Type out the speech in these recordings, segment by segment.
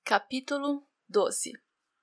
Capítulo 12.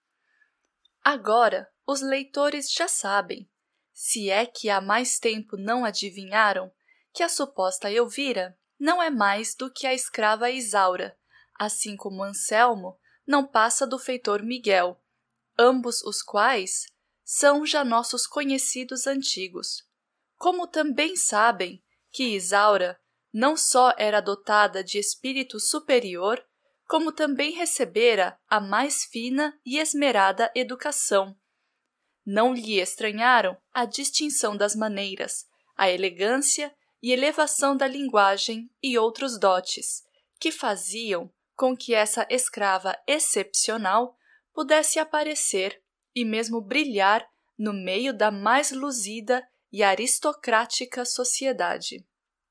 Agora, os leitores já sabem, se é que há mais tempo não adivinharam, que a suposta Elvira não é mais do que a escrava Isaura, assim como Anselmo não passa do feitor Miguel, ambos os quais são já nossos conhecidos antigos. Como também sabem que Isaura não só era dotada de espírito superior, como também recebera a mais fina e esmerada educação. Não lhe estranharam a distinção das maneiras, a elegância e elevação da linguagem e outros dotes, que faziam com que essa escrava excepcional pudesse aparecer e mesmo brilhar no meio da mais luzida e aristocrática sociedade.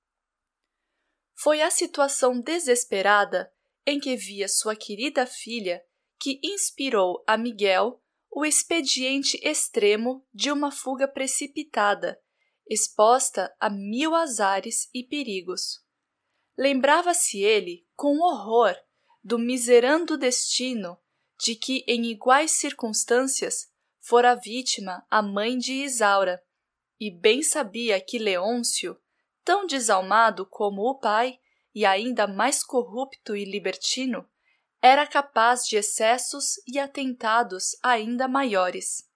Foi a situação desesperada em que via sua querida filha que inspirou a Miguel o expediente extremo de uma fuga precipitada, exposta a 1000 azares e perigos. Lembrava-se ele com horror do miserando destino de que em iguais circunstâncias fora vítima a mãe de Isaura, e bem sabia que Leôncio, tão desalmado como o pai, e ainda mais corrupto e libertino, era capaz de excessos e atentados ainda maiores.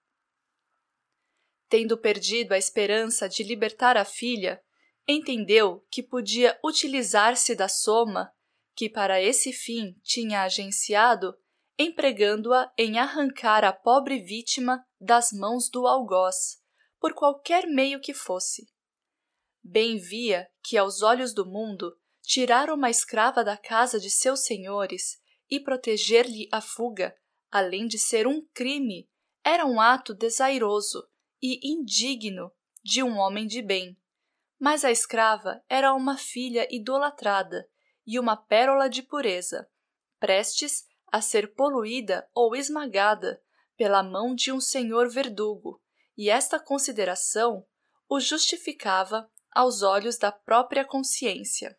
Tendo perdido a esperança de libertar a filha, entendeu que podia utilizar-se da soma que para esse fim tinha agenciado, empregando-a em arrancar a pobre vítima das mãos do algoz, por qualquer meio que fosse. Bem via que, aos olhos do mundo, tirar uma escrava da casa de seus senhores e proteger-lhe a fuga, além de ser um crime, era um ato desairoso e indigno de um homem de bem. Mas a escrava era uma filha idolatrada e uma pérola de pureza, prestes a ser poluída ou esmagada pela mão de um senhor verdugo, e esta consideração o justificava aos olhos da própria consciência.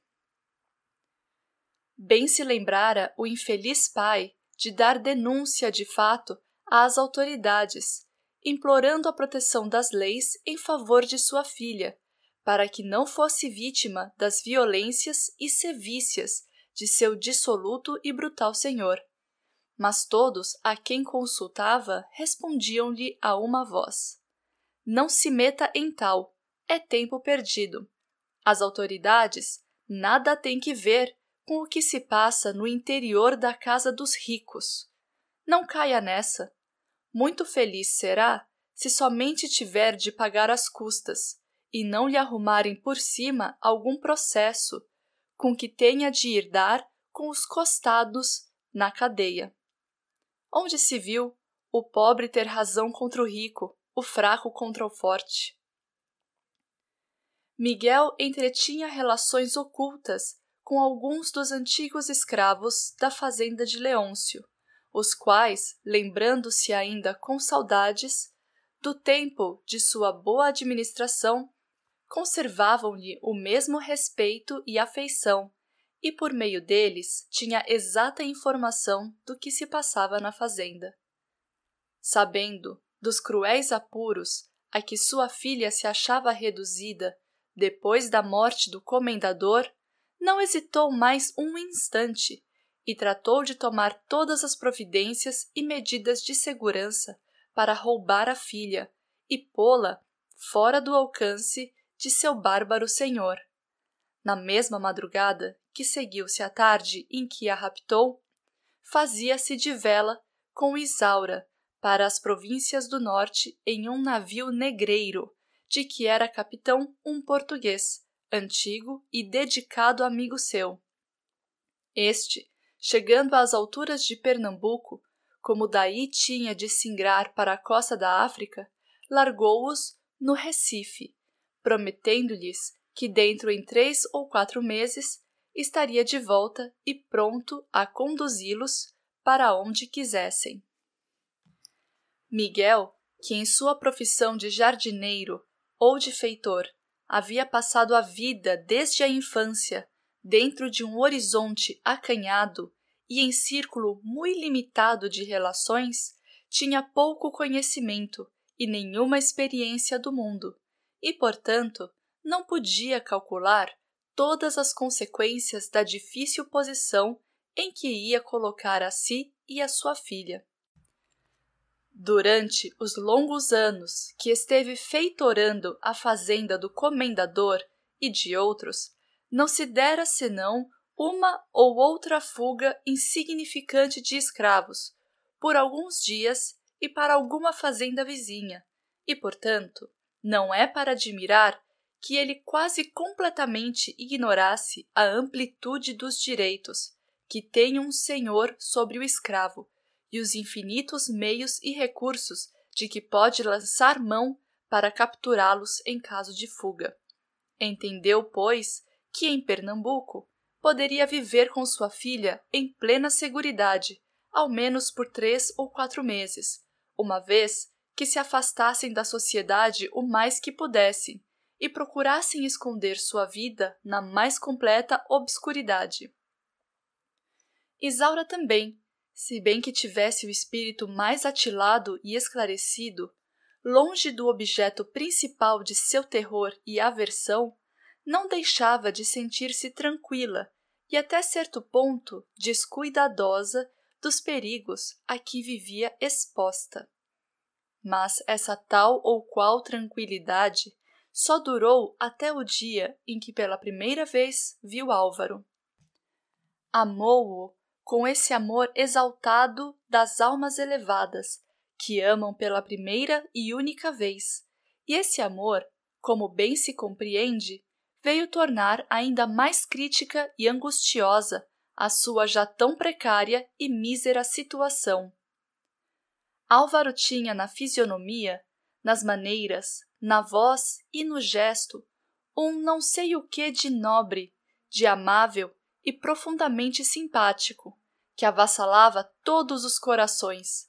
Bem se lembrara o infeliz pai de dar denúncia de fato às autoridades, implorando a proteção das leis em favor de sua filha, para que não fosse vítima das violências e sevícias de seu dissoluto e brutal senhor. Mas todos a quem consultava respondiam-lhe a uma voz: não se meta em tal, é tempo perdido. As autoridades nada têm que ver com o que se passa no interior da casa dos ricos. Não caia nessa. Muito feliz será se somente tiver de pagar as custas e não lhe arrumarem por cima algum processo com que tenha de ir dar com os costados na cadeia. Onde se viu o pobre ter razão contra o rico, o fraco contra o forte? Miguel entretinha relações ocultas com alguns dos antigos escravos da fazenda de Leôncio, os quais, lembrando-se ainda com saudades do tempo de sua boa administração, conservavam-lhe o mesmo respeito e afeição, e por meio deles tinha exata informação do que se passava na fazenda. Sabendo dos cruéis apuros a que sua filha se achava reduzida depois da morte do comendador, não hesitou mais um instante e tratou de tomar todas as providências e medidas de segurança para roubar a filha e pô-la fora do alcance de seu bárbaro senhor. Na mesma madrugada que seguiu-se a tarde em que a raptou, fazia-se de vela com Isaura para as províncias do norte em um navio negreiro, de que era capitão um português, antigo e dedicado amigo seu. Este, chegando às alturas de Pernambuco, como daí tinha de singrar para a costa da África, largou-os no Recife, prometendo-lhes que dentro em 3 ou 4 meses estaria de volta e pronto a conduzi-los para onde quisessem. Miguel, que em sua profissão de jardineiro ou de feitor havia passado a vida desde a infância dentro de um horizonte acanhado e em círculo muito limitado de relações, tinha pouco conhecimento e nenhuma experiência do mundo, e, portanto, não podia calcular todas as consequências da difícil posição em que ia colocar a si e a sua filha. Durante os longos anos que esteve feitorando a fazenda do comendador e de outros, não se dera senão uma ou outra fuga insignificante de escravos, por alguns dias e para alguma fazenda vizinha, e, portanto, não é para admirar que ele quase completamente ignorasse a amplitude dos direitos que tem um senhor sobre o escravo e os infinitos meios e recursos de que pode lançar mão para capturá-los em caso de fuga. Entendeu, pois, que em Pernambuco poderia viver com sua filha em plena seguridade, ao menos por 3 ou 4 meses, uma vez que se afastassem da sociedade o mais que pudessem e procurassem esconder sua vida na mais completa obscuridade. Isaura também, se bem que tivesse o espírito mais atilado e esclarecido, longe do objeto principal de seu terror e aversão, não deixava de sentir-se tranquila e até certo ponto descuidadosa dos perigos a que vivia exposta. Mas essa tal ou qual tranquilidade só durou até o dia em que pela primeira vez viu Álvaro. Amou-o com esse amor exaltado das almas elevadas, que amam pela primeira e única vez, e esse amor, como bem se compreende, veio tornar ainda mais crítica e angustiosa a sua já tão precária e mísera situação. Álvaro tinha na fisionomia, nas maneiras, na voz e no gesto, um não sei o que de nobre, de amável e profundamente simpático, que avassalava todos os corações.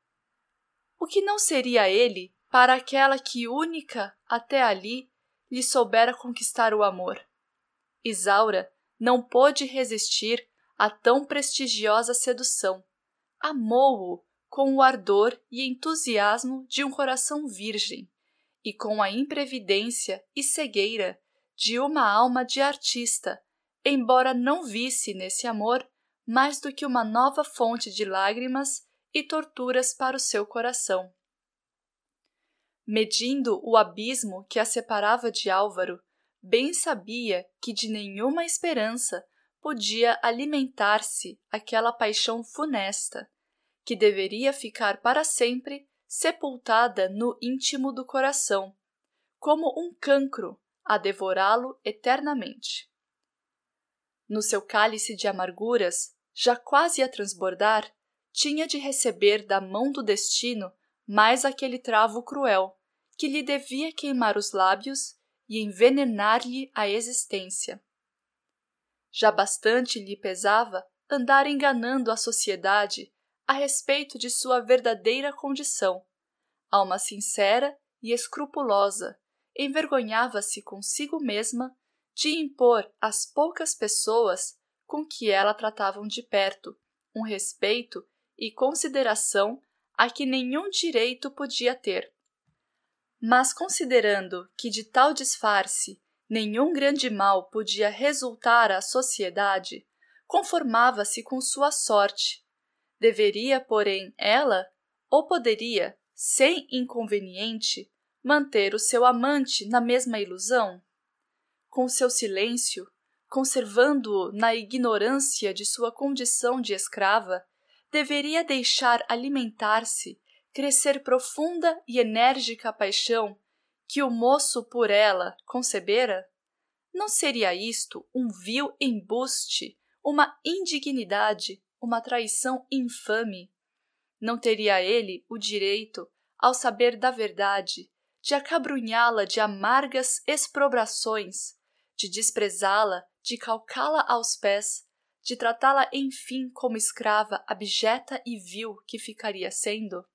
O que não seria ele para aquela que única, até ali, lhe soubera conquistar o amor? Isaura não pôde resistir a tão prestigiosa sedução. Amou-o com o ardor e entusiasmo de um coração virgem e com a imprevidência e cegueira de uma alma de artista, embora não visse nesse amor mais do que uma nova fonte de lágrimas e torturas para o seu coração. Medindo o abismo que a separava de Álvaro, bem sabia que de nenhuma esperança podia alimentar-se aquela paixão funesta, que deveria ficar para sempre sepultada no íntimo do coração, como um cancro a devorá-lo eternamente. No seu cálice de amarguras, já quase a transbordar, tinha de receber da mão do destino mais aquele travo cruel, que lhe devia queimar os lábios e envenenar-lhe a existência. Já bastante lhe pesava andar enganando a sociedade a respeito de sua verdadeira condição. Alma sincera e escrupulosa, envergonhava-se consigo mesma de impor às poucas pessoas com que ela tratavam de perto um respeito e consideração a que nenhum direito podia ter. Mas considerando que de tal disfarce nenhum grande mal podia resultar à sociedade, conformava-se com sua sorte. Deveria, porém, ela, ou poderia, sem inconveniente, manter o seu amante na mesma ilusão? Com seu silêncio, conservando-o na ignorância de sua condição de escrava, deveria deixar alimentar-se, crescer profunda e enérgica paixão que o moço por ela concebera? Não seria isto um vil embuste, uma indignidade, uma traição infame? Não teria ele o direito, ao saber da verdade, de acabrunhá-la de amargas exprobrações, de desprezá-la, de calcá-la aos pés, de tratá-la enfim como escrava abjeta e vil que ficaria sendo?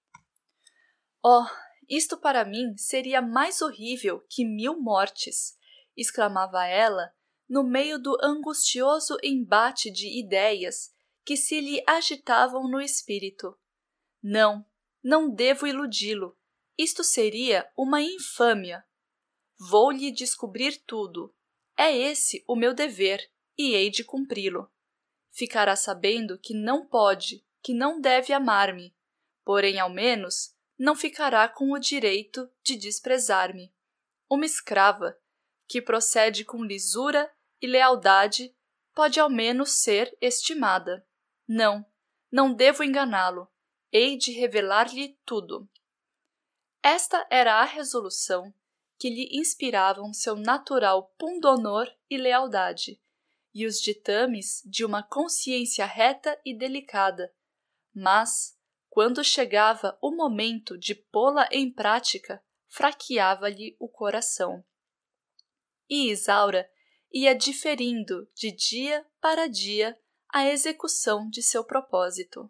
Oh, isto para mim seria mais horrível que 1000 mortes, exclamava ela, no meio do angustioso embate de ideias que se lhe agitavam no espírito. Não, não devo iludi-lo. Isto seria uma infâmia. Vou-lhe descobrir tudo. É esse o meu dever, e hei de cumpri-lo. Ficará sabendo que não pode, que não deve amar-me, porém, ao menos, não ficará com o direito de desprezar-me. Uma escrava, que procede com lisura e lealdade, pode ao menos ser estimada. Não, não devo enganá-lo. Hei de revelar-lhe tudo. Esta era a resolução que lhe inspiravam seu natural pundonor e lealdade, e os ditames de uma consciência reta e delicada. Mas, quando chegava o momento de pô-la em prática, fraqueava-lhe o coração. E Isaura ia diferindo de dia para dia a execução de seu propósito.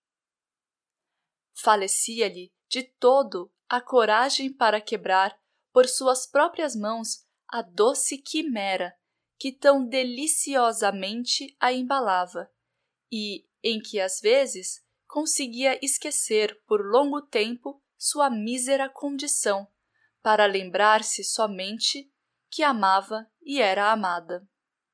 Falecia-lhe de todo a coragem para quebrar, por suas próprias mãos, a doce quimera que tão deliciosamente a embalava, e em que às vezes conseguia esquecer por longo tempo sua mísera condição, para lembrar-se somente que amava e era amada.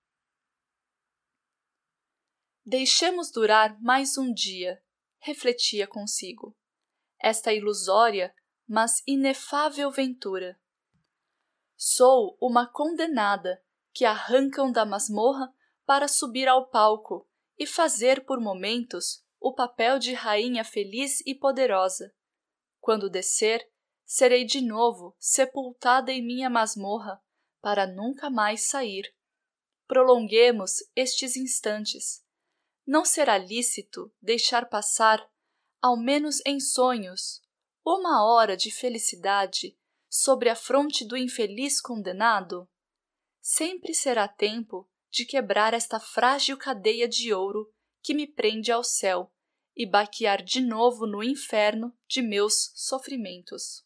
Deixemos durar mais um dia, refletia consigo, esta ilusória, mas inefável ventura. Sou uma condenada que arrancam da masmorra para subir ao palco e fazer por momentos o papel de rainha feliz e poderosa. Quando descer, serei de novo sepultada em minha masmorra para nunca mais sair. Prolonguemos estes instantes. Não será lícito deixar passar, ao menos em sonhos, uma hora de felicidade sobre a fronte do infeliz condenado? Sempre será tempo de quebrar esta frágil cadeia de ouro que me prende ao céu e baquear de novo no inferno de meus sofrimentos.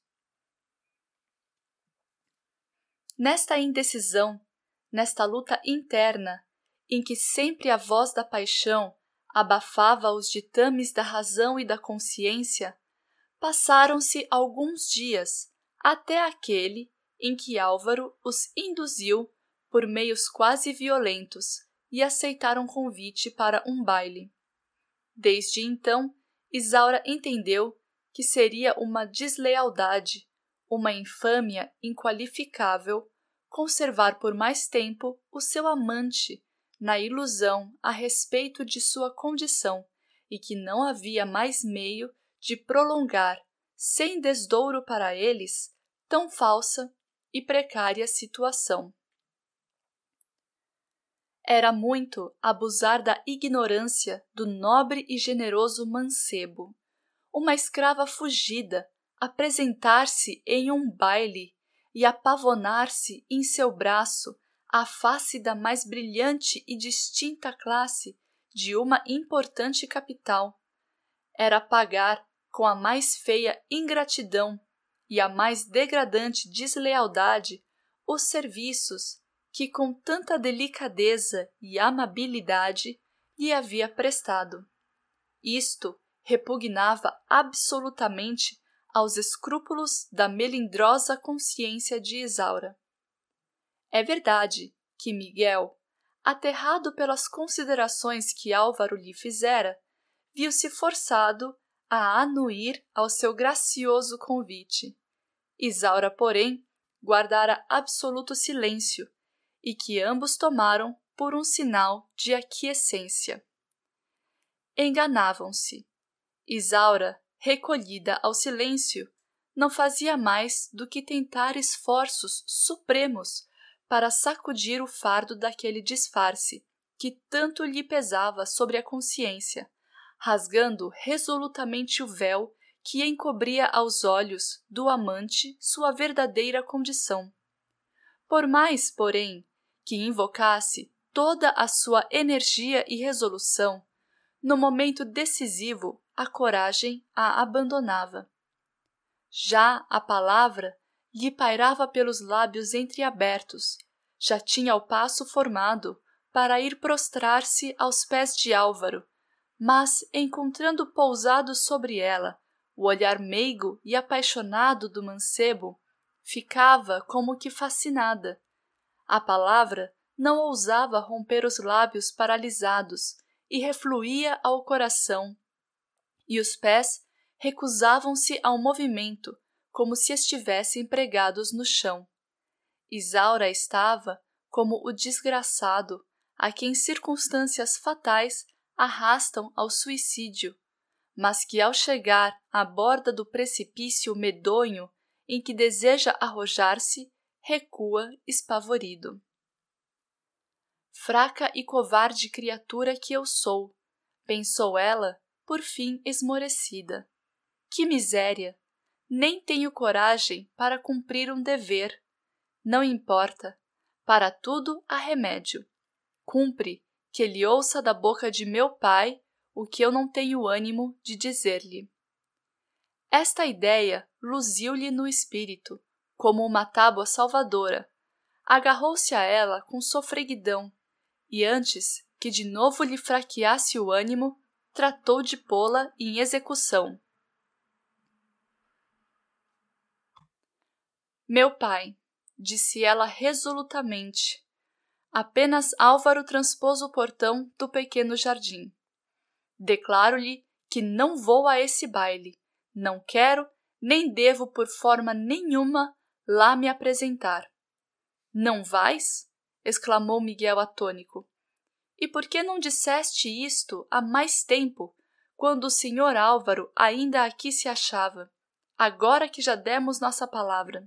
Nesta indecisão, nesta luta interna, em que sempre a voz da paixão abafava os ditames da razão e da consciência, passaram-se alguns dias até aquele em que Álvaro os induziu por meios quase violentos e aceitaram convite para um baile. Desde então, Isaura entendeu que seria uma deslealdade, uma infâmia inqualificável conservar por mais tempo o seu amante na ilusão a respeito de sua condição e que não havia mais meio de prolongar, sem desdouro para eles, tão falsa e precária situação. Era muito abusar da ignorância do nobre e generoso mancebo. Uma escrava fugida apresentar-se em um baile e apavonar-se em seu braço a face da mais brilhante e distinta classe de uma importante capital. Era pagar com a mais feia ingratidão e a mais degradante deslealdade os serviços que com tanta delicadeza e amabilidade lhe havia prestado. Isto repugnava absolutamente aos escrúpulos da melindrosa consciência de Isaura. É verdade que Miguel, aterrado pelas considerações que Álvaro lhe fizera, viu-se forçado a anuir ao seu gracioso convite. Isaura, porém, guardara absoluto silêncio, e que ambos tomaram por um sinal de aquiescência. Enganavam-se. Isaura, recolhida ao silêncio, não fazia mais do que tentar esforços supremos para sacudir o fardo daquele disfarce que tanto lhe pesava sobre a consciência, rasgando resolutamente o véu que encobria aos olhos do amante sua verdadeira condição. Por mais, porém, que invocasse toda a sua energia e resolução, no momento decisivo a coragem a abandonava. Já a palavra lhe pairava pelos lábios entreabertos, já tinha o passo formado para ir prostrar-se aos pés de Álvaro, mas, encontrando pousado sobre ela o olhar meigo e apaixonado do mancebo, ficava como que fascinada. A palavra não ousava romper os lábios paralisados e refluía ao coração, e os pés recusavam-se ao movimento, como se estivessem pregados no chão. Isaura estava como o desgraçado a quem circunstâncias fatais arrastam ao suicídio, mas que ao chegar à borda do precipício medonho em que deseja arrojar-se, recua espavorido. Fraca e covarde criatura que eu sou, pensou ela, por fim esmorecida. Que miséria! Nem tenho coragem para cumprir um dever. Não importa, para tudo há remédio. Cumpre que ele ouça da boca de meu pai o que eu não tenho ânimo de dizer-lhe. Esta ideia luziu-lhe no espírito, como uma tábua salvadora. Agarrou-se a ela com sofreguidão, e antes que de novo lhe fraqueasse o ânimo, tratou de pô-la em execução. Meu pai, disse ela resolutamente. Apenas Álvaro transpôs o portão do pequeno jardim. Declaro-lhe que não vou a esse baile. Não quero, nem devo por forma nenhuma lá me apresentar. Não vais? Exclamou Miguel atônico. E por que não disseste isto há mais tempo, quando o senhor Álvaro ainda aqui se achava, agora que já demos nossa palavra?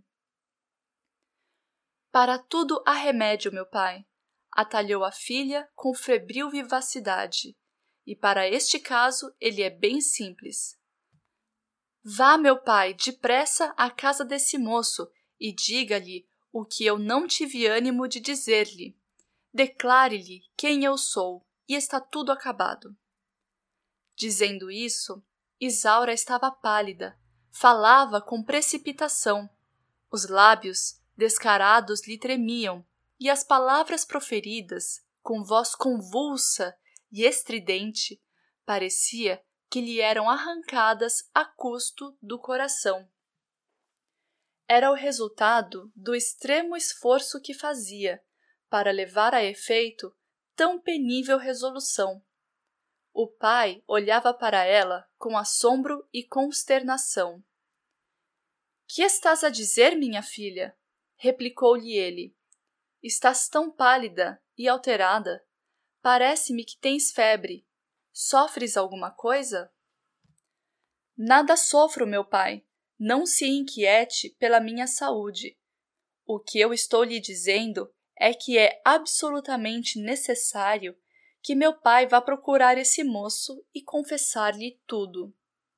Para tudo há remédio, meu pai, atalhou a filha com febril vivacidade, e para este caso ele é bem simples. Vá, meu pai, depressa à casa desse moço e diga-lhe o que eu não tive ânimo de dizer-lhe. Declare-lhe quem eu sou, e está tudo acabado. Dizendo isso, Isaura estava pálida, falava com precipitação. Os lábios descarados lhe tremiam, e as palavras proferidas, com voz convulsa e estridente, parecia que lhe eram arrancadas a custo do coração. Era o resultado do extremo esforço que fazia para levar a efeito tão penível resolução. O pai olhava para ela com assombro e consternação. — Que estás a dizer, minha filha? Replicou-lhe ele. Estás tão pálida e alterada. Parece-me que tens febre. Sofres alguma coisa? Nada sofro, meu pai. Não se inquiete pela minha saúde. O que eu estou lhe dizendo é que é absolutamente necessário que meu pai vá procurar esse moço e confessar-lhe tudo.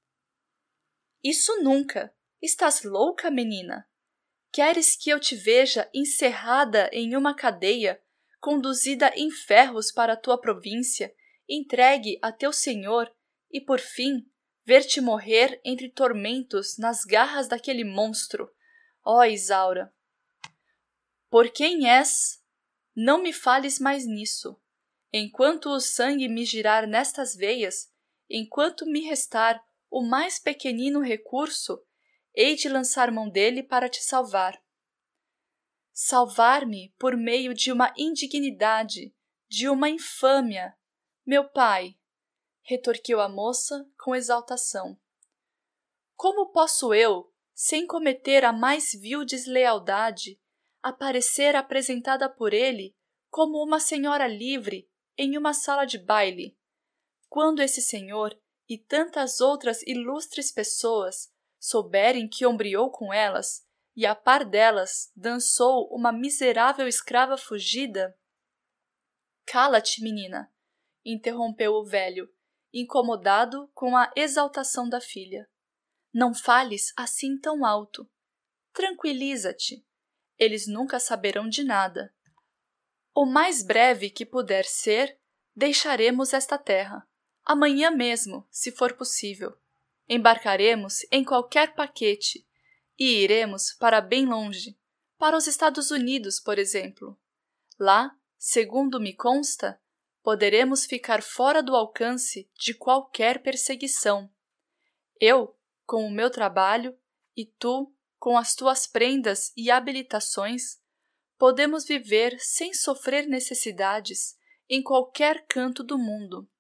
Isso nunca! Estás louca, menina? Queres que eu te veja encerrada em uma cadeia, conduzida em ferros para a tua província, entregue a teu senhor e, por fim, ver-te morrer entre tormentos nas garras daquele monstro? Ó, Isaura! Por quem és? Não me fales mais nisso. Enquanto o sangue me girar nestas veias, enquanto me restar o mais pequenino recurso, hei de lançar mão dele para te salvar. Salvar-me por meio de uma indignidade, de uma infâmia. Meu pai, retorquiu a moça com exaltação. Como posso eu, sem cometer a mais vil deslealdade, aparecer apresentada por ele como uma senhora livre em uma sala de baile, quando esse senhor e tantas outras ilustres pessoas souberem que ombreou com elas e a par delas dançou uma miserável escrava fugida? Cala-te, menina, interrompeu o velho, incomodado com a exaltação da filha. Não fales assim tão alto. Tranquiliza-te. Eles nunca saberão de nada. O mais breve que puder ser, deixaremos esta terra. Amanhã mesmo, se for possível. Embarcaremos em qualquer paquete e iremos para bem longe, para os Estados Unidos, por exemplo. Lá, segundo me consta, poderemos ficar fora do alcance de qualquer perseguição. Eu, com o meu trabalho, e tu, com as tuas prendas e habilitações, podemos viver sem sofrer necessidades em qualquer canto do mundo.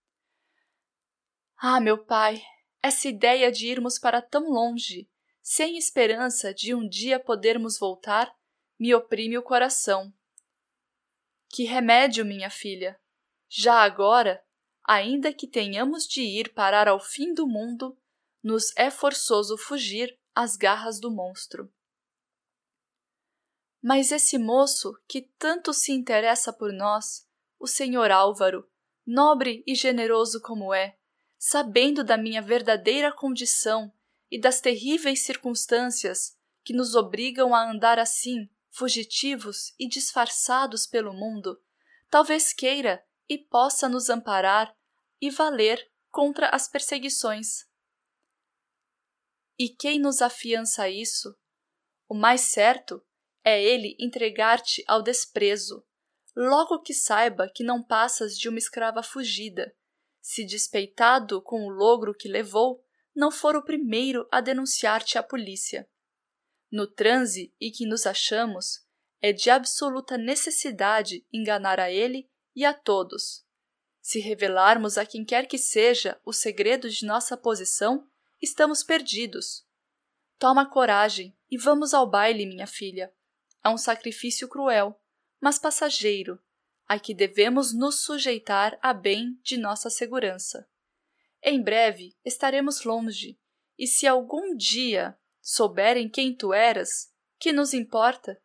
Ah, meu pai, essa ideia de irmos para tão longe, sem esperança de um dia podermos voltar, me oprime o coração. Que remédio, minha filha! Já agora, ainda que tenhamos de ir parar ao fim do mundo, nos é forçoso fugir às garras do monstro. Mas esse moço que tanto se interessa por nós, o Sr. Álvaro, nobre e generoso como é, sabendo da minha verdadeira condição e das terríveis circunstâncias que nos obrigam a andar assim, fugitivos e disfarçados pelo mundo, talvez queira e possa nos amparar e valer contra as perseguições. E quem nos afiança a isso? O mais certo é ele entregar-te ao desprezo, logo que saiba que não passas de uma escrava fugida, se despeitado com o logro que levou, não for o primeiro a denunciar-te à polícia. No transe em que nos achamos, é de absoluta necessidade enganar a ele e a todos. Se revelarmos a quem quer que seja o segredo de nossa posição, estamos perdidos. Toma coragem e vamos ao baile, minha filha. É um sacrifício cruel, mas passageiro, a que devemos nos sujeitar a bem de nossa segurança. Em breve estaremos longe, e se algum dia souberem quem tu eras, que nos importa?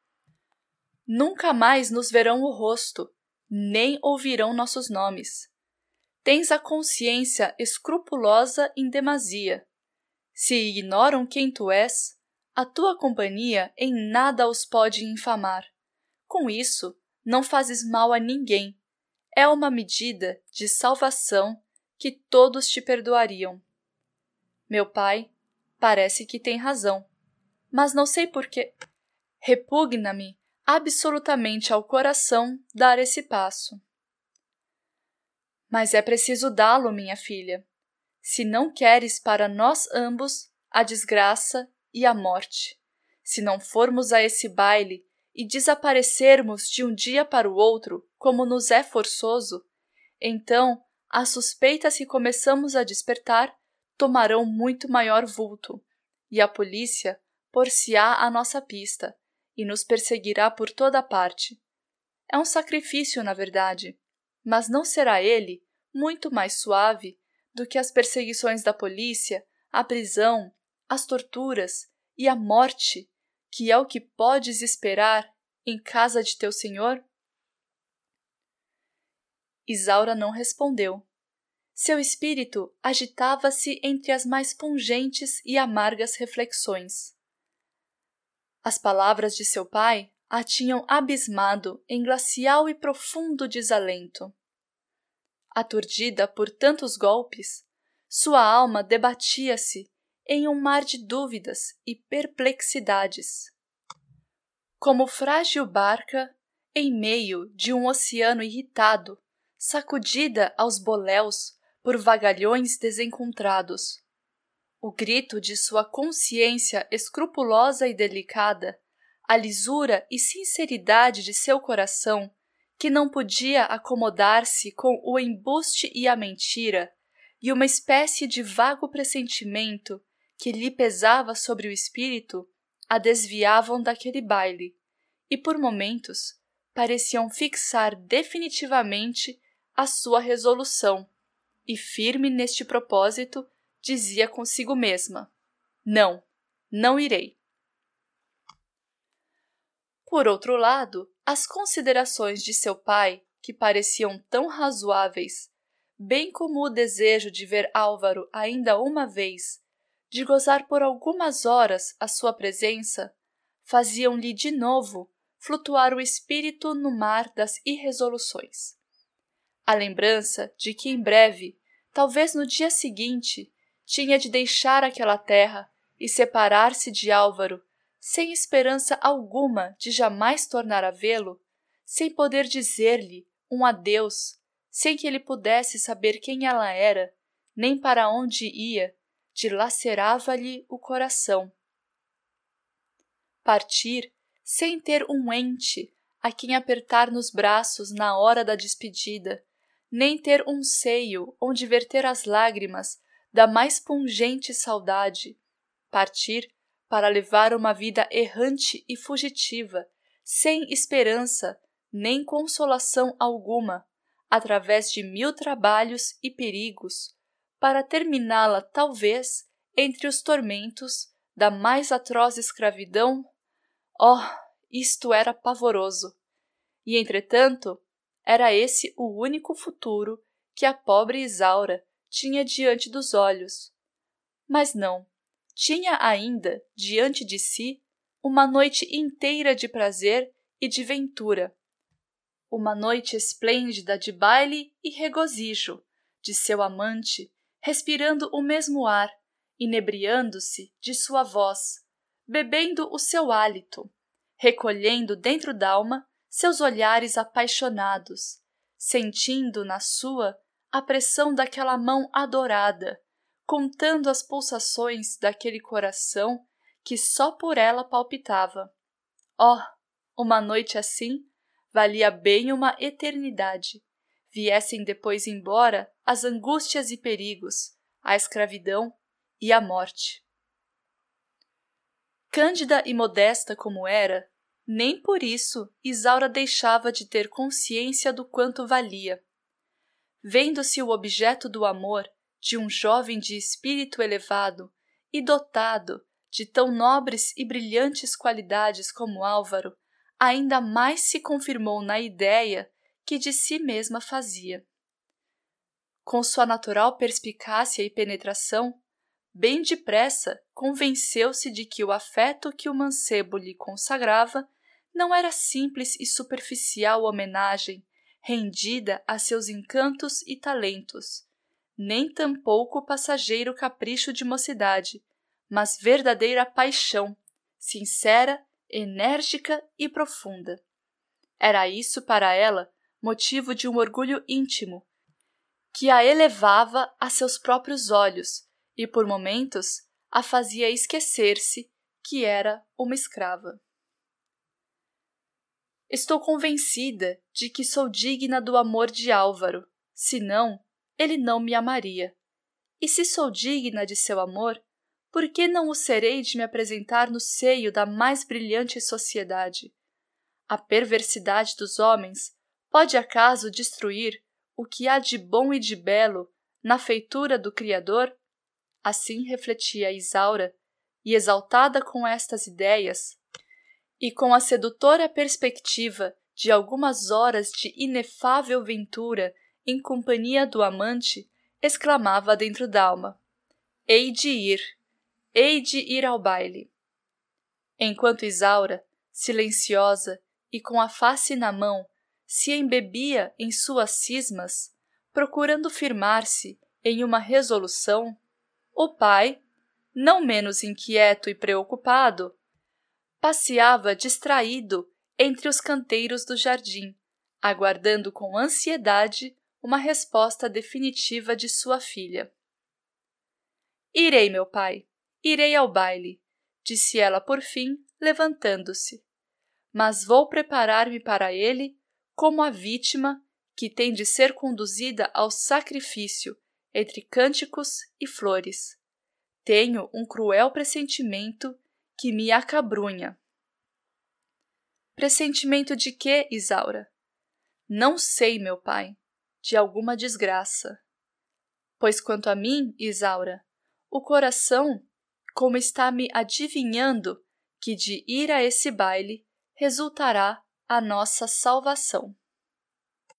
Nunca mais nos verão o rosto, nem ouvirão nossos nomes. Tens a consciência escrupulosa em demasia. Se ignoram quem tu és, a tua companhia em nada os pode infamar. Com isso, não fazes mal a ninguém. É uma medida de salvação que todos te perdoariam. Meu pai parece que tem razão, mas não sei por que. Repugna-me absolutamente ao coração dar esse passo. Mas é preciso dá-lo, minha filha, se não queres para nós ambos a desgraça e a morte. Se não formos a esse baile e desaparecermos de um dia para o outro, como nos é forçoso, então as suspeitas que começamos a despertar tomarão muito maior vulto, e a polícia por-se-á à nossa pista e nos perseguirá por toda a parte. É um sacrifício, na verdade, mas não será ele muito mais suave do que as perseguições da polícia, a prisão, as torturas e a morte, que é o que podes esperar em casa de teu senhor? Isaura não respondeu. Seu espírito agitava-se entre as mais pungentes e amargas reflexões. As palavras de seu pai a tinham abismado em glacial e profundo desalento. Aturdida por tantos golpes, sua alma debatia-se em um mar de dúvidas e perplexidades. Como frágil barca em meio de um oceano irritado, sacudida aos boléus por vagalhões desencontrados. O grito de sua consciência escrupulosa e delicada, a lisura e sinceridade de seu coração, que não podia acomodar-se com o embuste e a mentira, e uma espécie de vago pressentimento que lhe pesava sobre o espírito, a desviavam daquele baile, e por momentos pareciam fixar definitivamente a sua resolução, e firme neste propósito, dizia consigo mesma: não, não irei. Por outro lado, as considerações de seu pai, que pareciam tão razoáveis, bem como o desejo de ver Álvaro ainda uma vez, de gozar por algumas horas a sua presença, faziam-lhe de novo flutuar o espírito no mar das irresoluções. A lembrança de que em breve, talvez no dia seguinte, tinha de deixar aquela terra e separar-se de Álvaro, sem esperança alguma de jamais tornar a vê-lo, sem poder dizer-lhe um adeus, sem que ele pudesse saber quem ela era, nem para onde ia, dilacerava-lhe o coração. Partir sem ter um ente a quem apertar nos braços na hora da despedida, nem ter um seio onde verter as lágrimas da mais pungente saudade. Partir para levar uma vida errante e fugitiva, sem esperança nem consolação alguma, através de 1000 trabalhos e perigos, para terminá-la talvez entre os tormentos da mais atroz escravidão? Oh, isto era pavoroso! E, entretanto, era esse o único futuro que a pobre Isaura tinha diante dos olhos. Mas não, tinha ainda diante de si uma noite inteira de prazer e de ventura, uma noite esplêndida de baile e regozijo, de seu amante, respirando o mesmo ar, inebriando-se de sua voz, bebendo o seu hálito, recolhendo dentro d'alma seus olhares apaixonados, sentindo na sua a pressão daquela mão adorada, contando as pulsações daquele coração que só por ela palpitava. Oh, uma noite assim valia bem uma eternidade, viessem depois embora as angústias e perigos, a escravidão e a morte. Cândida e modesta como era, nem por isso Isaura deixava de ter consciência do quanto valia. Vendo-se o objeto do amor de um jovem de espírito elevado e dotado de tão nobres e brilhantes qualidades como Álvaro, ainda mais se confirmou na ideia que de si mesma fazia. Com sua natural perspicácia e penetração, bem depressa convenceu-se de que o afeto que o mancebo lhe consagrava não era simples e superficial homenagem rendida a seus encantos e talentos, nem tampouco passageiro capricho de mocidade, mas verdadeira paixão, sincera, enérgica e profunda. Era isso para ela motivo de um orgulho íntimo, que a elevava a seus próprios olhos e, por momentos, a fazia esquecer-se que era uma escrava. Estou convencida de que sou digna do amor de Álvaro, senão ele não me amaria. E se sou digna de seu amor, por que não o serei de me apresentar no seio da mais brilhante sociedade? A perversidade dos homens pode acaso destruir o que há de bom e de belo na feitura do Criador? Assim refletia Isaura, e exaltada com estas ideias, e com a sedutora perspectiva de algumas horas de inefável ventura em companhia do amante, exclamava dentro d'alma: hei de ir ao baile. Enquanto Isaura, silenciosa e com a face na mão, se embebia em suas cismas, procurando firmar-se em uma resolução, o pai, não menos inquieto e preocupado, passeava distraído entre os canteiros do jardim, aguardando com ansiedade uma resposta definitiva de sua filha. Irei, meu pai, irei ao baile, disse ela por fim, levantando-se. Mas vou preparar-me para ele como a vítima que tem de ser conduzida ao sacrifício entre cânticos e flores. Tenho um cruel pressentimento que me acabrunha. Pressentimento de quê, Isaura? Não sei, meu pai, de alguma desgraça. Pois quanto a mim, Isaura, o coração, como está me adivinhando que de ir a esse baile resultará a nossa salvação.